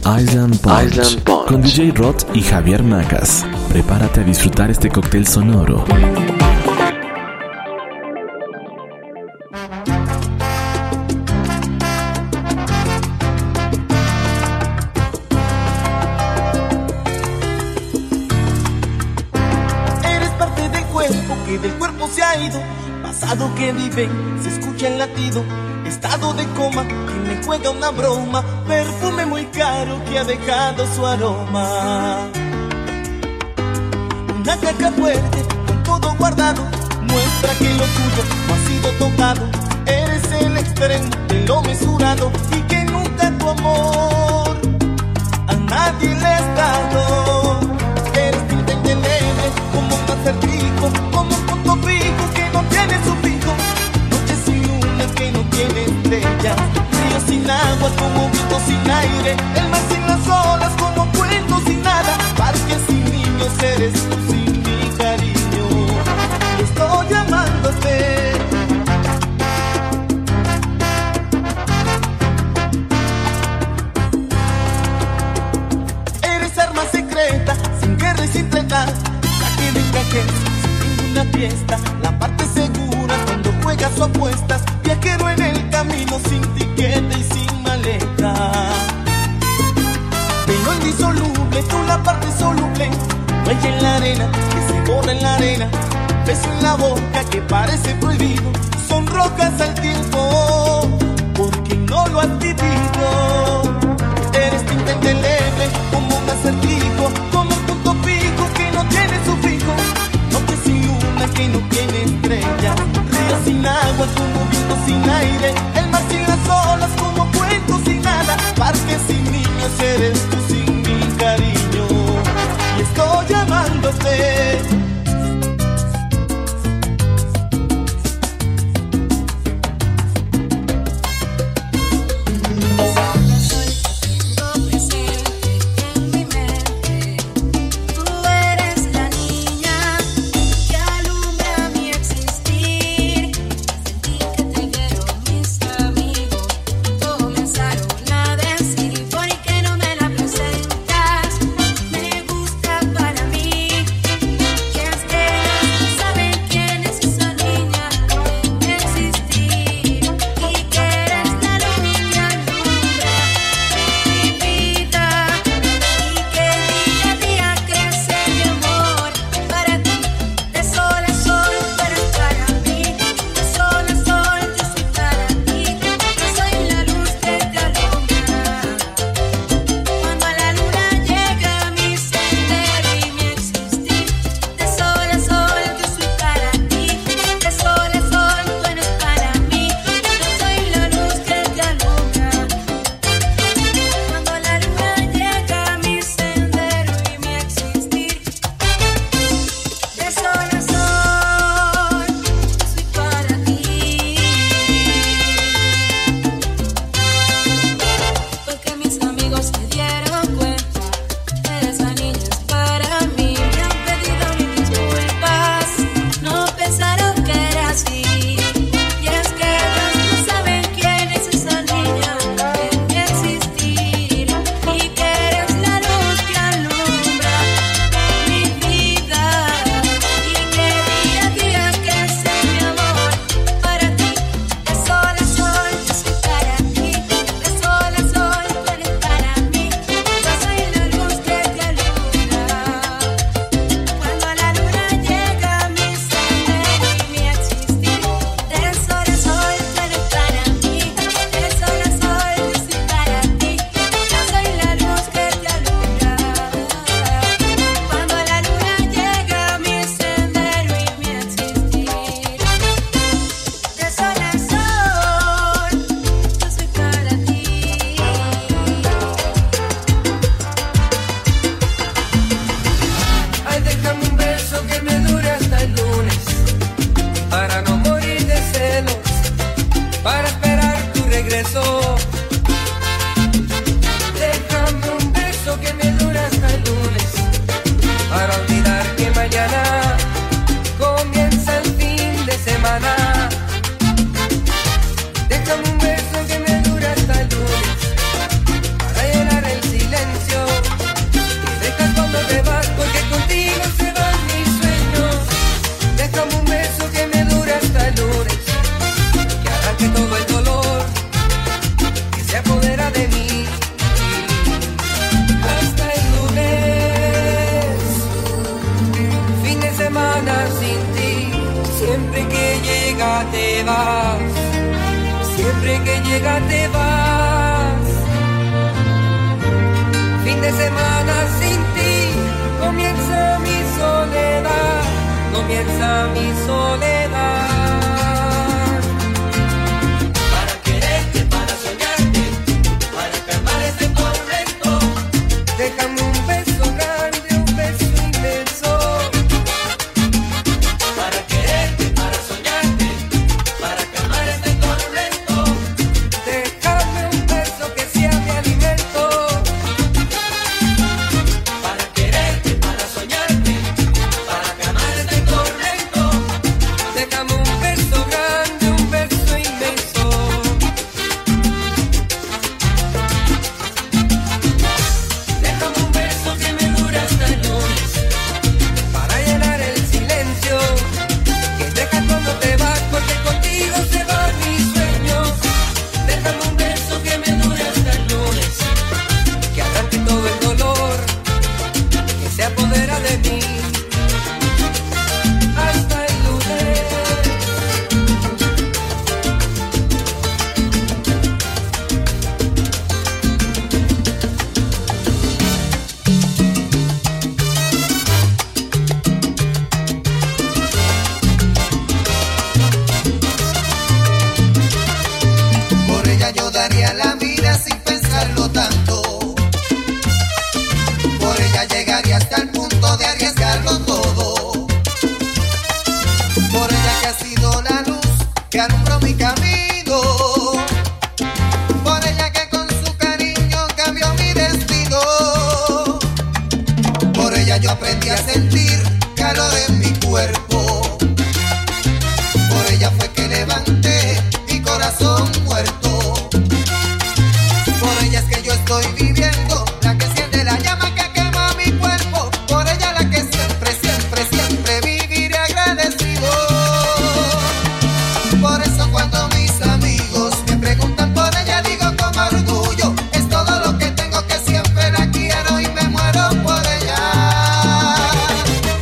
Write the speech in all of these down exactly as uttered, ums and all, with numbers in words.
Island Punch, Island Punch. con D J Rod y Javier Macas. Prepárate a disfrutar este cóctel sonoro. Eres parte del cuerpo que del cuerpo se ha ido, pasado que vive, se escucha el latido, estado de coma que me juega una broma, perfume muy caro que ha dejado su aroma. Una caja fuerte con todo guardado muestra que lo tuyo no ha sido tocado. Eres el extremo de lo mesurado y que nunca tu amor a nadie le has dado. Eres tinta indeleble como un acertijo, como un punto fijo que no tiene sufijo. Noche sin luna que no tiene estrellas, río sin agua como viento sin aire, el mar sin las olas como cuento sin nada, parques sin niños, eres tú sin mi cariño. Y estoy llamándote. Eres arma secreta, sin guerra y sin tregua, traje de traje, sin ninguna fiesta, la parte segura cuando juegas o apuestas, viajero en el camino sin tiquete y sin maleta. Pero indisoluble, tú la parte soluble, huella en la arena, que se borra en la arena, beso en la boca que parece prohibido, son rocas al tiempo, porque no lo has vivido. Eres tinta indeleble como un acertijo, como un punto fijo que no tiene sufijo, noche sin luna que no tiene estrellas, río sin agua como viento sin aire, el mar sin las olas como cuento sin nada, parques sin niños, eres tú sin mi cariño. Y estoy llamándote. vas, siempre que llega te vas. Fin de semana sin ti, comienza mi soledad, comienza mi soledad. Para quererte, para soñarte, para calmar este tormento, déjame un beso grande, un beso inmenso. Para quererte, para soñarte, para calmar este tormento, déjame un beso que sea mi alimento. Para quererte, para soñarte, para calmar este tormento, déjame un beso grande, un beso inmenso. Déjame un beso que me dure hasta el lunes, para llenar el silencio que dejas cuando te vas, porque contigo se van mis sueños. Déjame un beso que me dure hasta el lunes, que arranque todo el dolor que se apodera de mí. Hasta el lunes. Por ella yo daría la vida sin pensarlo tanto. Por ella llegaría hasta el punto de arriesgarlo todo. Por ella que ha sido la luz que alumbró mi camino. Por ella que con su cariño cambió mi destino. Por ella yo aprendí a sentir calor en mi cuerpo. Por ella fue que levanté mi corazón muerto. Por ella es que yo estoy viviendo, la que siente la llama que quema mi cuerpo. Por ella la que siempre, siempre, siempre viviré agradecido. Por eso cuando mis amigos me preguntan por ella, digo con orgullo, es todo lo que tengo, que siempre la quiero y me muero por ella.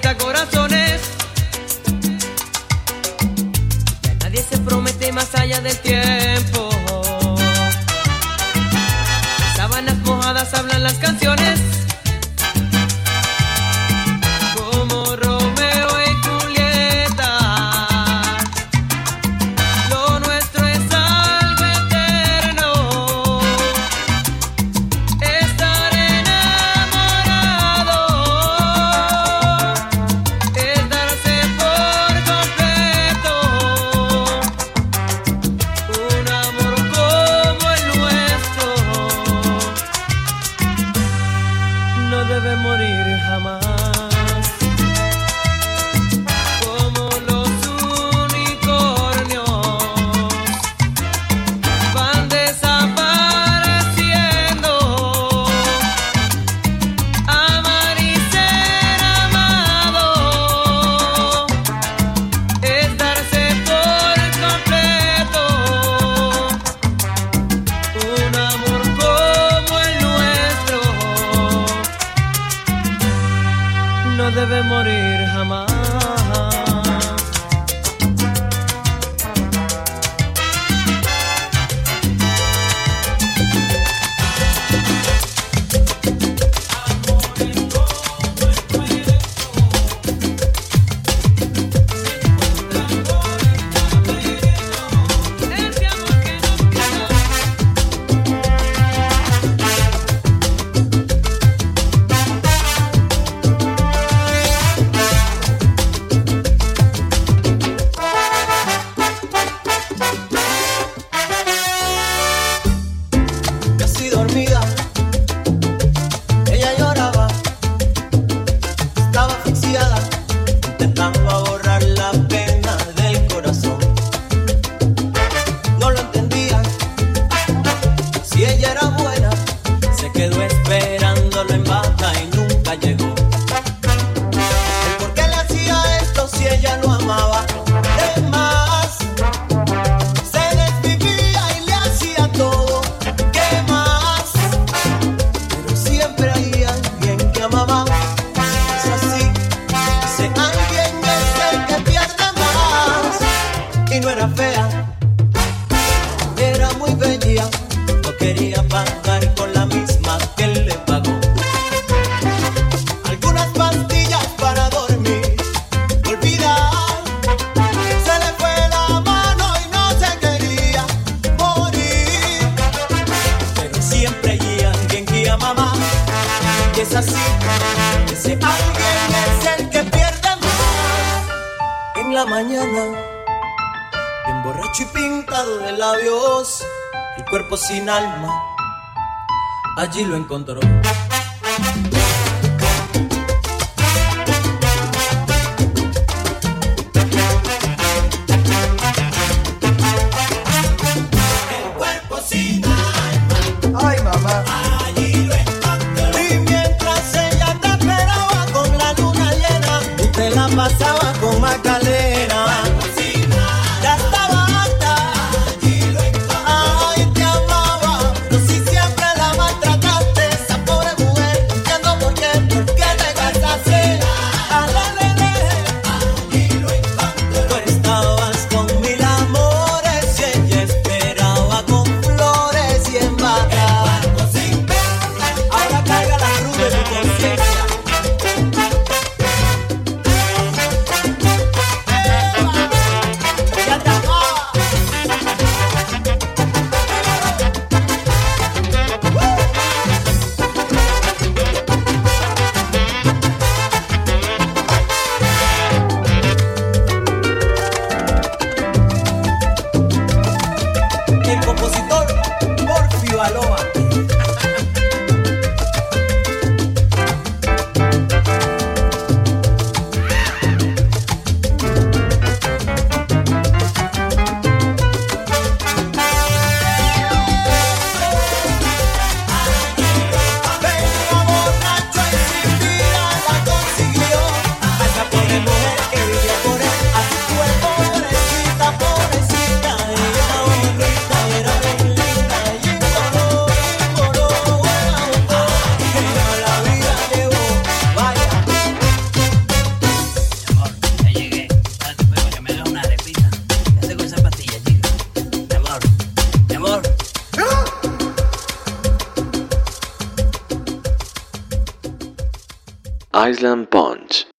cuenta corazones. Ya nadie se promete más allá del tiempo. Sábanas mojadas hablan las canciones. Como Romeo y Julieta. Lo nuestro es algo eterno. Estar enamorado es darse por completo. Un amor como el nuestro no debe morir jamás. Como los unicornios van desapareciendo. Amar y ser amado es darse por completo. Un amor como el nuestro no debe morir jamás. Ese amor que nos queda. Casi dormida, ella lloraba, estaba asfixiada, intentando borrar la pena del corazón. No lo entendía, si ella era buena, se quedó esperándolo en bata y nunca llegó. ¿El por qué le hacía esto si ella lo amaba? Es más, se desvivía y le hacía todo. ¿Qué más? Pero siempre hay alguien que amaba. Es así, ese alguien es el que pierde más. Y no era fea, era muy bella. No quería pagar con la misma que él le pagó. Algunas pastillas para dormir, olvidar. Se le fue la mano y no se quería morir. Pero siempre hay alguien que ama más. Y es así, ese alguien es el que pierde más. En la mañana, bien borracho y pintado de labios, el cuerpo sin alma, allí lo encontró. El cuerpo sin alma, ay mamá, allí lo encontró. Y mientras ella te esperaba con la luna llena, usted la pasaba con Magdalena. Ya estaba harta, ay te amaba, pero si siempre la maltrataste, esa pobre Island Punch.